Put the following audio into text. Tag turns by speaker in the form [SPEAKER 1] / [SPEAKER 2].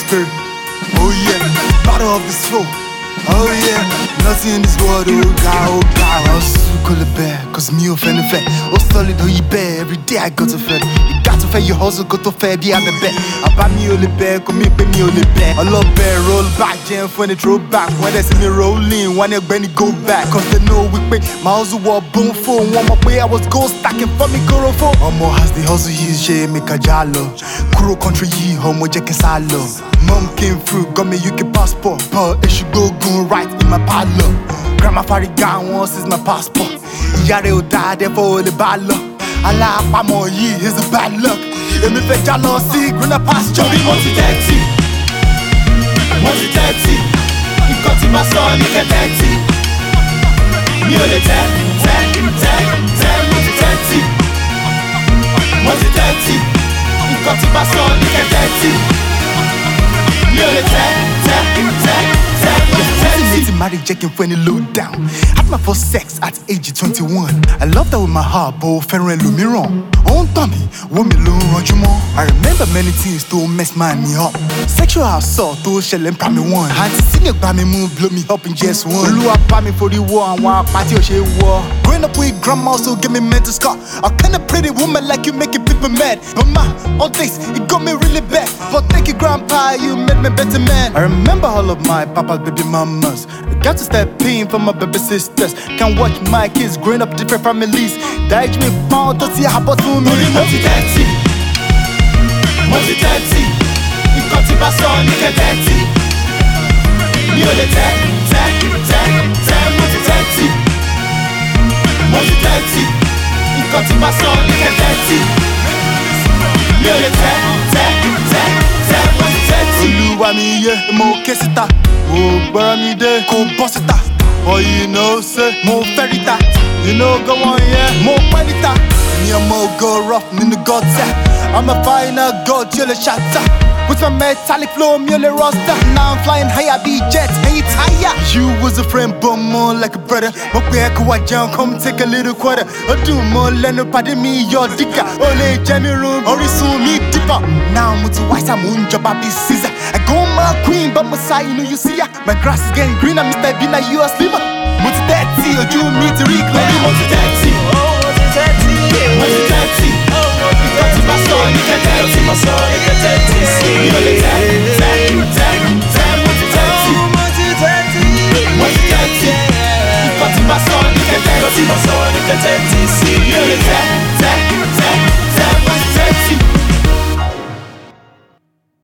[SPEAKER 1] spirit. Oh yeah, battle of the soul. Oh yeah, nothing in this world, oh God, hustle, call it bad, cause me offend the fair. Oh solid, oh you bad, every day I go to fair. You got to fair, you hustle, go to fair, be I'm a bet. I buy me only bad, come me, pay me only bad. I love bad, roll back, jam when they throw back. When they see me rolling, when they bend it go back. Cause they know we pay, my hustle was boom for. One more way I was gold stacking for me, go for. Omo has the hustle, he's J, make a jalo. Kuro country, ye, homo, jack and salo. Mom came through, got me UK passport. But it should go right in my parlor. Grandma Farigan once is my passport. Yare will die there for the bad luck. Allah Pamo ye is a bad luck. If me fetch jalo see green a pasture.
[SPEAKER 2] Multi 30. You got in my son, you get 30. You only 10, multi 30. Multi 30. You got in my son, you get 30. You only 10.
[SPEAKER 1] Married Jackin' when it low down. Had my first sex at age 21. I love that with my heart, but fair and me wrong. On Tommy, woman low run you more. I remember many things to mess me up. Sexual assault to shell and prime one. And senior by me move blow me up in just one. Blew up by me for the war and one party or she war. Growing up with grandma also give me mental scar. A kind of pretty woman like you making people mad. But ma, all this, it got me really bad. But thank you grandpa, you made me better man. I remember all of my papa's baby mamas. Got to step in for my baby sisters. Can't watch my kids growing up different families. That me found to see how about to me.
[SPEAKER 2] Multi 30. You got to my son, you get 30. You only 10, multi 30. You got to my son, you get 30. You only 10, multi 30.
[SPEAKER 1] Oluwa mi ye, mo kesita. Oh, bury me there, go boss it. Oh, you know, say, more ferita. You know, go on, yeah, more panita. Me a more go rough in the gods. I'm a final god, you're a shatter. With my metallic flow, I'm your roster. Now I'm flying higher, be jet, and you tire. You was a friend, but more like a brother. But we are down, come take a little quarter. I do more, let nobody me, your dicker. Ole, Jamie room, or soon me dipper. Now I'm with the white, I'm on job, I be Caesar. I go my queen, but my side, you know, you see ya. My grass is getting green, I'm Mr. Bina, you a slimmer. Multi 30, or you me to reclaim.
[SPEAKER 2] Multi 30. Multi 30. You got to my son, you get 30. You only 10.